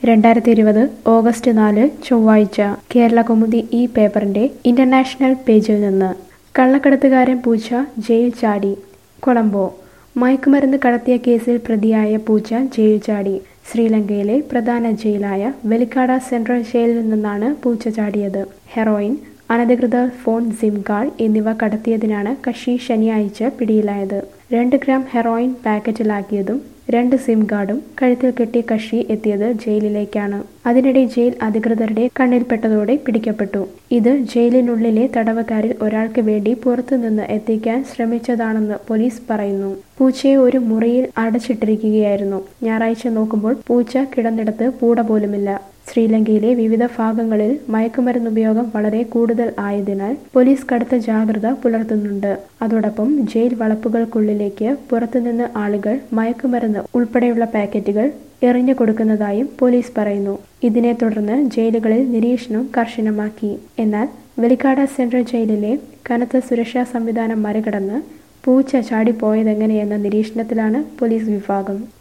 2020 August 4 ചൊവ്വാഴ്ച കേരളകൗമുദി ഈ പേപ്പറിന്റെ ഇന്റർനാഷണൽ പേജിൽ നിന്ന് കള്ളക്കടത്തുകാരൻ പൂച്ച ജയിൽ ചാടി. കൊളംബോ. മയക്കുമരുന്ന് കടത്തിയ കേസിൽ പ്രതിയായ പൂച്ച ജയിൽ ചാടി. ശ്രീലങ്കയിലെ പ്രധാന ജയിലായ വെലിക്കാട സെൻട്രൽ ജയിലിൽ നിന്നാണ് പൂച്ച ചാടിയത്. ഹെറോയിൻ, അനധികൃത ഫോൺ, സിം കാർഡ് എന്നിവ കടത്തിയതിനാണ് കക്ഷി ശനിയാഴ്ച പിടിയിലായത്. 2 ഗ്രാം ഹെറോയിൻ പാക്കറ്റിലാക്കിയതും 2 സിം കാർഡും കഴുത്തിൽ കെട്ടി കക്ഷി എത്തിയത് ജയിലിലേക്കാണ്. അതിനിടെ ജയിൽ അധികൃതരുടെ കണ്ണിൽപ്പെട്ടതോടെ പിടിക്കപ്പെട്ടു. ഇത് ജയിലിനുള്ളിലെ തടവുകാരിൽ ഒരാൾക്ക് വേണ്ടി പുറത്തുനിന്ന് എത്തിക്കാൻ ശ്രമിച്ചതാണെന്ന് പോലീസ് പറയുന്നു. പൂച്ചയെ ഒരു മുറിയിൽ അടച്ചിട്ടിരിക്കുകയായിരുന്നു. ഞായറാഴ്ച നോക്കുമ്പോൾ പൂച്ച കിടന്നിടത്ത് പൂട പോലുമില്ല. ശ്രീലങ്കയിലെ വിവിധ ഭാഗങ്ങളിൽ മയക്കുമരുന്ന് ഉപയോഗം വളരെ കൂടുതൽ ആയതിനാൽ പോലീസ് കടുത്ത ജാഗ്രത പുലർത്തുന്നുണ്ട്. അതോടൊപ്പം ജയിൽ വളപ്പുകൾക്കുള്ളിലേക്ക് പുറത്തുനിന്ന് ആളുകൾ മയക്കുമരുന്ന് ഉൾപ്പെടെയുള്ള പാക്കറ്റുകൾ എറിഞ്ഞു കൊടുക്കുന്നതായും പോലീസ് പറയുന്നു. ഇതിനെ തുടർന്ന് ജയിലുകളിൽ നിരീക്ഷണം കർശനമാക്കി. എന്നാൽ വെലിക്കാട സെൻട്രൽ ജയിലിലെ കനത്ത സുരക്ഷാ സംവിധാനം മറികടന്ന് പൂച്ച ചാടിപ്പോയതെങ്ങനെയെന്ന നിരീക്ഷണത്തിലാണ് പോലീസ് വിഭാഗം.